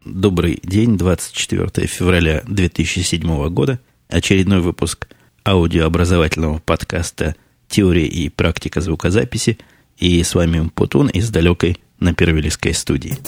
Добрый день, 24 февраля 2007 года. Очередной выпуск аудиообразовательного подкаста «Теория и практика звукозаписи». И с вами Путун из далекой Напервиллской студии.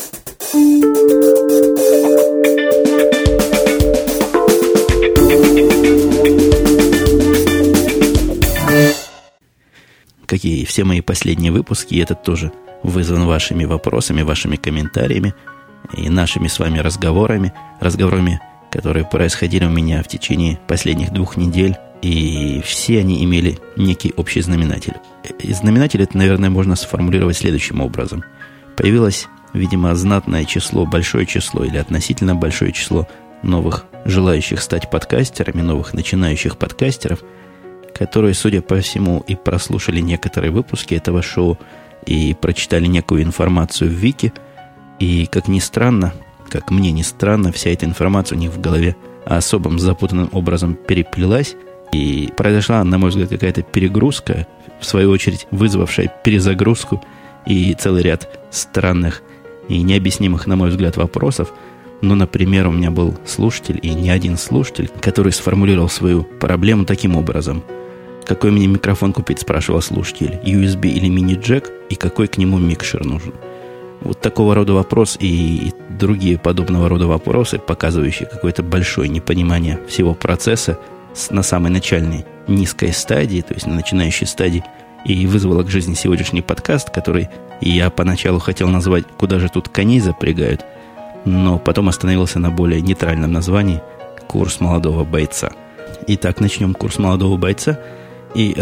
Как и все мои последние выпуски, этот тоже вызван вашими вопросами, вашими комментариями и нашими с вами разговорами, которые происходили у меня в течение последних 2 недель, и все они имели некий общий знаменатель. И знаменатель это, наверное, можно сформулировать следующим образом. Появилось, видимо, знатное число, большое число или относительно большое число новых желающих стать подкастерами, новых начинающих подкастеров, которые, судя по всему, и прослушали некоторые выпуски этого шоу, и прочитали некую информацию в Вики, и, как ни странно, как мне не странно, вся эта информация у них в голове особым запутанным образом переплелась, и произошла, на мой взгляд, какая-то перегрузка, в свою очередь вызвавшая перезагрузку и целый ряд странных и необъяснимых, на мой взгляд, вопросов. Ну, например, у меня был слушатель, и не один слушатель, который сформулировал свою проблему таким образом. Какой мне микрофон купить, спрашивал слушатель, USB или мини-джек, и какой к нему микшер нужен. Вот такого рода вопрос и другие подобного рода вопросы, показывающие какое-то большое непонимание всего процесса на самой начальной низкой стадии, то есть на начинающей стадии, и вызвало к жизни сегодняшний подкаст, который я поначалу хотел назвать «Куда же тут коней запрягают?», но потом остановился на более нейтральном названии «Курс молодого бойца». Итак, начнем курс молодого бойца и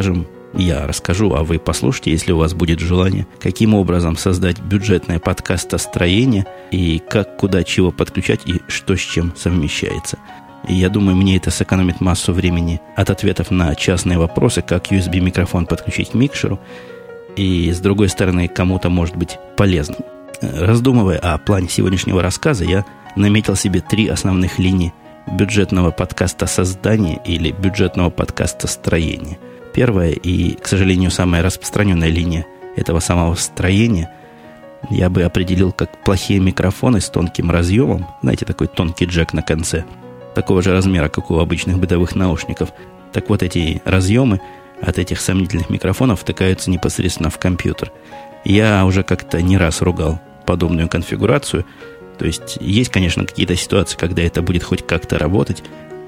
я расскажу, а вы послушайте, если у вас будет желание, каким образом создать бюджетное подкастостроение и как, куда, чего подключать и что с чем совмещается. И я думаю, мне это сэкономит массу времени от ответов на частные вопросы, как USB-микрофон подключить к микшеру, и, с другой стороны, кому-то может быть полезно. Раздумывая о плане сегодняшнего рассказа, я наметил себе 3 основных линии бюджетного подкаста создания или бюджетного подкаста строения. Первая и, к сожалению, самая распространенная линия этого самого строения я бы определил как плохие микрофоны с тонким разъемом. Знаете, такой тонкий джек на конце, такого же размера, как у обычных бытовых наушников. Так вот, эти разъемы от этих сомнительных микрофонов втыкаются непосредственно в компьютер. Я уже как-то не раз ругал подобную конфигурацию. То есть, конечно, какие-то ситуации, когда это будет хоть как-то работать,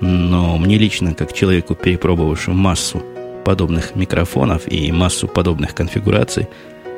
но мне лично, как человеку, перепробовавшему массу подобных микрофонов и массу подобных конфигураций,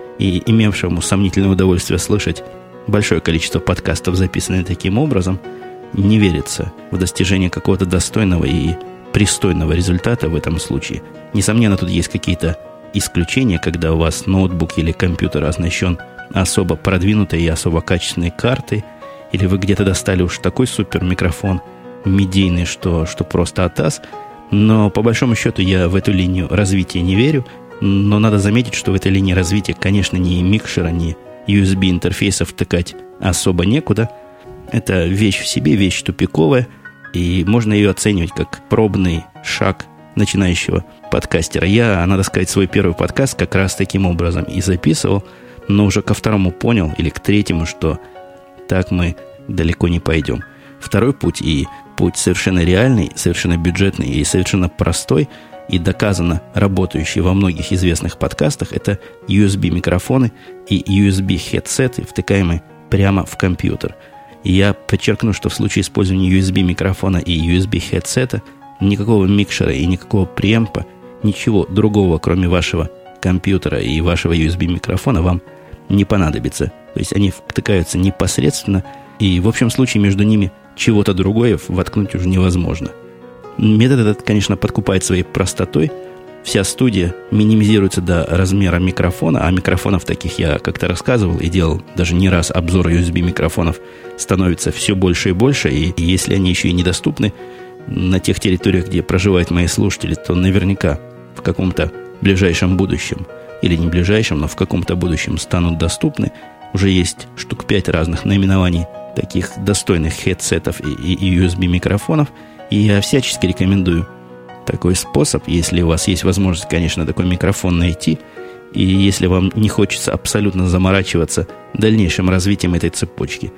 и имевшему сомнительное удовольствие слышать большое количество подкастов, записанных таким образом, не верится в достижение какого-то достойного и пристойного результата в этом случае. Несомненно, тут есть какие-то исключения, когда у вас ноутбук или компьютер оснащен особо продвинутой и особо качественной картой, или вы где-то достали уж такой супер микрофон медийный, что просто атас. Но по большому счету я в эту линию развития не верю. Но надо заметить, что в этой линии развития, конечно, ни микшера, ни USB-интерфейса втыкать особо некуда. Это вещь в себе, вещь тупиковая, и можно ее оценивать как пробный шаг начинающего подкастера. Я, надо сказать, свой первый подкаст как раз таким образом и записывал, но уже ко 2-му понял, или к 3-му, что так мы далеко не пойдем. Второй путь, и путь совершенно реальный, совершенно бюджетный и совершенно простой, и доказанно работающий во многих известных подкастах, это USB-микрофоны и USB-хедсеты, втыкаемые прямо в компьютер. И я подчеркну, что в случае использования USB-микрофона и USB-хедсета никакого микшера и никакого преэмпа, ничего другого, кроме вашего компьютера и вашего USB-микрофона, вам не понадобится. То есть они втыкаются непосредственно, и в общем случае между ними чего-то другое воткнуть уже невозможно. Метод этот, конечно, подкупает своей простотой. Вся студия минимизируется до размера микрофона, а микрофонов таких я как-то рассказывал и делал даже не раз обзор USB-микрофонов, становится все больше и больше, и если они еще и недоступны на тех территориях, где проживают мои слушатели, то наверняка в каком-то ближайшем будущем, или не ближайшем, но в каком-то будущем станут доступны. Уже есть штук 5 разных наименований таких достойных хедсетов и USB-микрофонов, и я всячески рекомендую такой способ, если у вас есть возможность, конечно, такой микрофон найти, и если вам не хочется абсолютно заморачиваться дальнейшим развитием этой цепочки.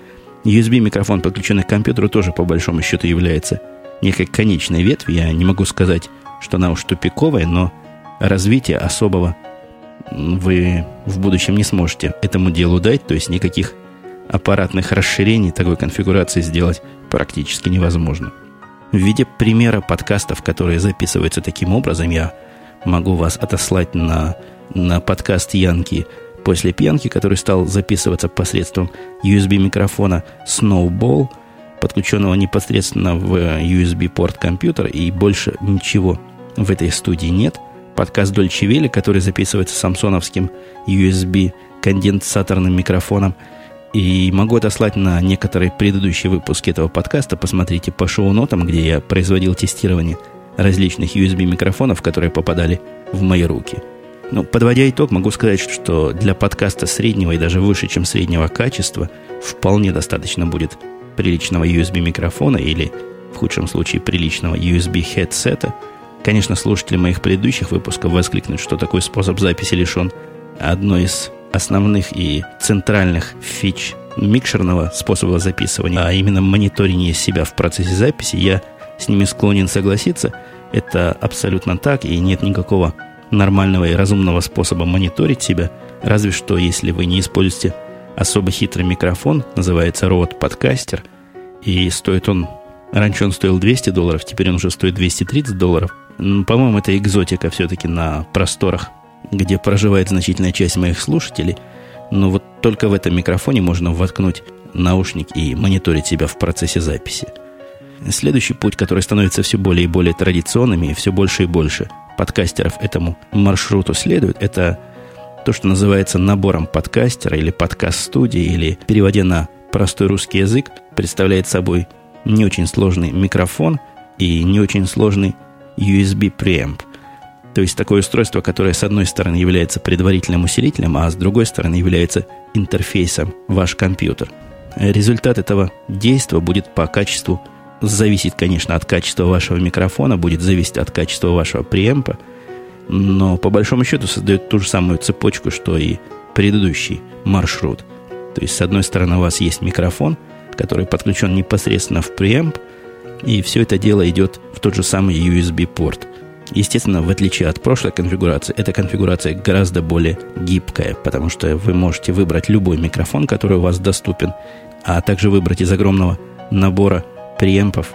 USB-микрофон, подключенный к компьютеру, тоже по большому счету является некой конечной ветвью. Я не могу сказать, что она уж тупиковая, но развития особого вы в будущем не сможете этому делу дать. То есть никаких аппаратных расширений такой конфигурации сделать практически невозможно. В виде примера подкастов, которые записываются таким образом, я могу вас отослать на подкаст Янки после пьянки, который стал записываться посредством USB-микрофона Snowball, подключенного непосредственно в USB-порт компьютера, и больше ничего в этой студии нет. Подкаст Dolce Vele, который записывается самсоновским USB-конденсаторным микрофоном. И могу отослать на некоторые предыдущие выпуски этого подкаста. Посмотрите по шоу-нотам, где я производил тестирование различных USB-микрофонов, которые попадали в мои руки. Ну, подводя итог, могу сказать, что для подкаста среднего и даже выше, чем среднего качества, вполне достаточно будет приличного USB-микрофона или, в худшем случае, приличного USB-хедсета. Конечно, слушатели моих предыдущих выпусков воскликнут, что такой способ записи лишен одной из основных и центральных фич микшерного способа записывания, а именно мониторинге себя в процессе записи. Я с ними склонен согласиться. Это абсолютно так, и нет никакого нормального и разумного способа мониторить себя, разве что если вы не используете особо хитрый микрофон, называется Rode Podcaster, и стоит он, раньше он стоил $200, теперь он уже стоит $230. По-моему, это экзотика все-таки на просторах, где проживает значительная часть моих слушателей. Но вот только в этом микрофоне можно воткнуть наушник и мониторить себя в процессе записи. Следующий путь, который становится все более и более традиционным, и все больше и больше подкастеров этому маршруту следует, это то, что называется набором подкастера или подкаст-студии, или, переводя на простой русский язык, представляет собой не очень сложный микрофон и не очень сложный USB-преамп. То есть такое устройство, которое с одной стороны является предварительным усилителем, а с другой стороны является интерфейсом ваш компьютер. Результат этого действия будет по качеству зависеть, конечно, от качества вашего микрофона, будет зависеть от качества вашего преампа, но по большому счету создает ту же самую цепочку, что и предыдущий маршрут. То есть, с одной стороны, у вас есть микрофон, который подключен непосредственно в преамп, и все это дело идет в тот же самый USB-порт. Естественно, в отличие от прошлой конфигурации, эта конфигурация гораздо более гибкая, потому что вы можете выбрать любой микрофон, который у вас доступен, а также выбрать из огромного набора преампов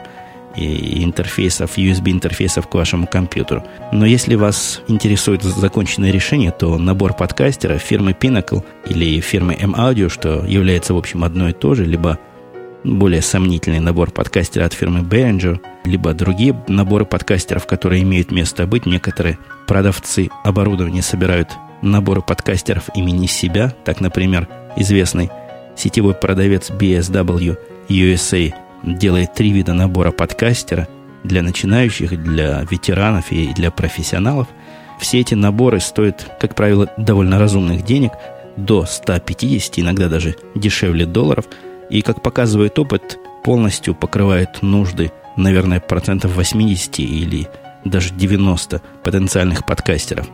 и интерфейсов, USB-интерфейсов к вашему компьютеру. Но если вас интересует законченное решение, то набор подкастера фирмы Pinnacle или фирмы M-Audio, что является, в общем, одно и то же, либо более сомнительный набор подкастера от фирмы Behringer, либо другие наборы подкастеров, которые имеют место быть. Некоторые продавцы оборудования собирают наборы подкастеров имени себя. Так, например, известный сетевой продавец BSW USA делает 3 вида набора подкастера для начинающих, для ветеранов и для профессионалов. Все эти наборы стоят, как правило, довольно разумных денег, до 150, иногда даже дешевле $. И, как показывает опыт, полностью покрывает нужды, наверное, 80% или даже 90% потенциальных подкастеров.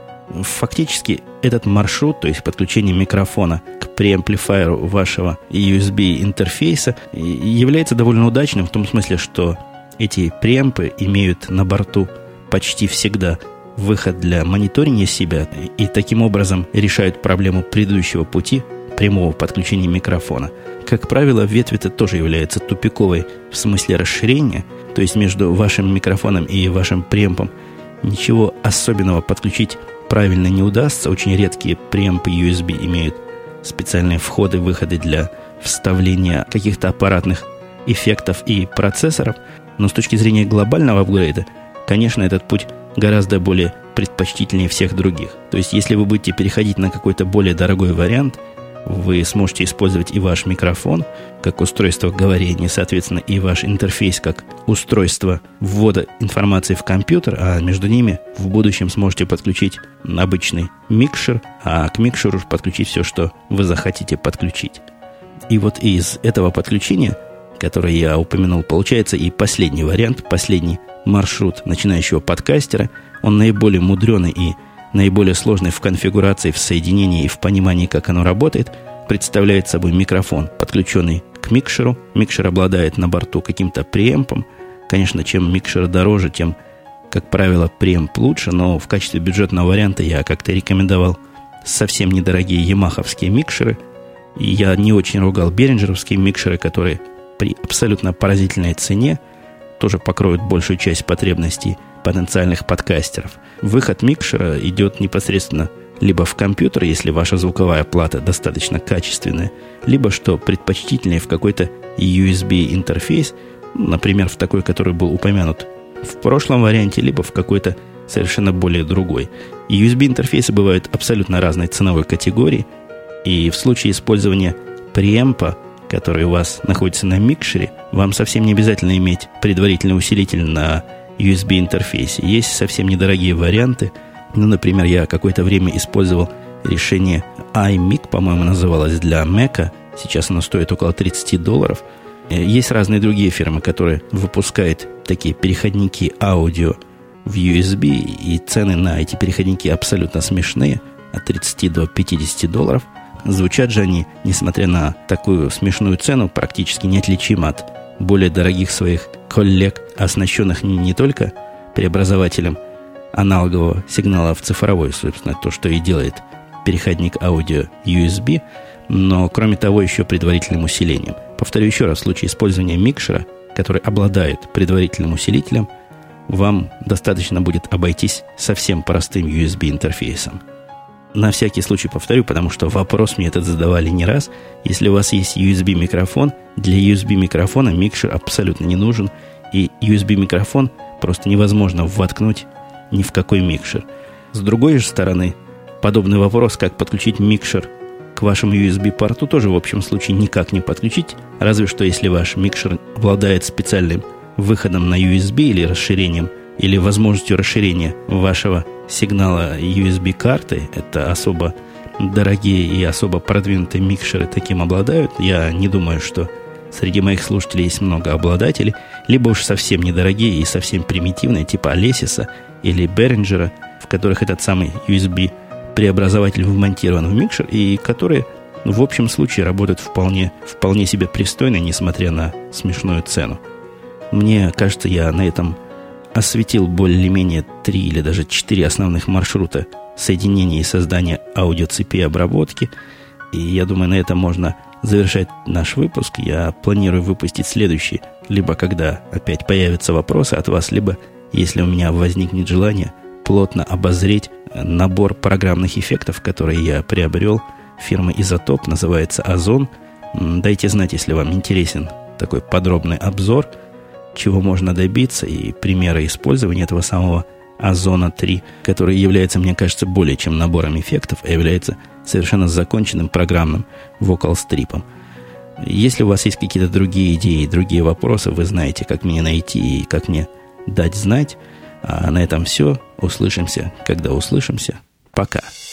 Фактически этот маршрут, то есть подключение микрофона к преамплифайеру вашего USB-интерфейса, является довольно удачным в том смысле, что эти преампы имеют на борту почти всегда выход для мониторинга себя и таким образом решают проблему предыдущего пути прямого подключения микрофона. Как правило, ветвь эта тоже является тупиковой в смысле расширения, то есть между вашим микрофоном и вашим преампом ничего особенного подключить правильно не удастся. Очень редкие преампы USB имеют специальные входы-выходы для вставления каких-то аппаратных эффектов и процессоров. Но с точки зрения глобального апгрейда, конечно, этот путь гораздо более предпочтительнее всех других. То есть, если вы будете переходить на какой-то более дорогой вариант, вы сможете использовать и ваш микрофон как устройство говорения, соответственно, и ваш интерфейс как устройство ввода информации в компьютер, а между ними в будущем сможете подключить обычный микшер, а к микшеру подключить все, что вы захотите подключить. И вот из этого подключения, которое я упомянул, получается и последний вариант, последний маршрут начинающего подкастера. Он наиболее мудреный и наиболее сложный в конфигурации, в соединении и в понимании, как оно работает, представляет собой микрофон, подключенный к микшеру. Микшер обладает на борту каким-то преэмпом. Конечно, чем микшер дороже, тем, как правило, преэмп лучше, но в качестве бюджетного варианта я как-то рекомендовал совсем недорогие ямаховские микшеры. И я не очень ругал беринджеровские микшеры, которые при абсолютно поразительной цене тоже покроют большую часть потребностей потенциальных подкастеров. Выход микшера идет непосредственно либо в компьютер, если ваша звуковая плата достаточно качественная, либо, что предпочтительнее, в какой-то USB-интерфейс, например, в такой, который был упомянут в прошлом варианте, либо в какой-то совершенно более другой. USB-интерфейсы бывают абсолютно разной ценовой категории, и в случае использования преэмпа, который у вас находится на микшере, вам совсем не обязательно иметь предварительный усилитель на USB-интерфейсе. Есть совсем недорогие варианты. Ну, например, я какое-то время использовал решение iMic, по-моему, называлось, для Mac. Сейчас оно стоит около $30. Есть разные другие фирмы, которые выпускают такие переходники аудио в USB, и цены на эти переходники абсолютно смешные, от $30 до $50. Звучат же они, несмотря на такую смешную цену, практически неотличимо от более дорогих своих коллег, оснащенных не только преобразователем аналогового сигнала в цифровой, собственно, то, что и делает переходник аудио USB, но, кроме того, еще предварительным усилением. Повторю еще раз, в случае использования микшера, который обладает предварительным усилителем, вам достаточно будет обойтись совсем простым USB-интерфейсом. На всякий случай повторю, потому что вопрос мне этот задавали не раз. Если у вас есть USB-микрофон, для USB-микрофона микшер абсолютно не нужен, и USB-микрофон просто невозможно воткнуть ни в какой микшер. С другой же стороны, подобный вопрос, как подключить микшер к вашему USB-порту, тоже в общем случае никак не подключить, разве что если ваш микшер обладает специальным выходом на USB или расширением, или возможностью расширения вашего сигнала USB-карты. Это особо дорогие и особо продвинутые микшеры таким обладают. Я не думаю, что среди моих слушателей есть много обладателей. Либо уж совсем недорогие и совсем примитивные, типа Alesis или Behringer, в которых этот самый USB-преобразователь вмонтирован в микшер, и которые в общем случае работают вполне себе пристойно, несмотря на смешную цену. Мне кажется, я на этом осветил более-менее 3 или даже 4 основных маршрута соединения и создания аудиоцепи обработки. И я думаю, на этом можно завершать наш выпуск. Я планирую выпустить следующий, либо когда опять появятся вопросы от вас, либо если у меня возникнет желание плотно обозреть набор программных эффектов, которые я приобрел фирмы Изотоп, называется Озон. Дайте знать, если вам интересен такой подробный обзор, чего можно добиться, и примеры использования этого самого Озона 3, который является, мне кажется, более чем набором эффектов, а является совершенно законченным программным вокал-стрипом. Если у вас есть какие-то другие идеи, другие вопросы, вы знаете, как меня найти и как мне дать знать. А на этом все. Услышимся, когда услышимся. Пока.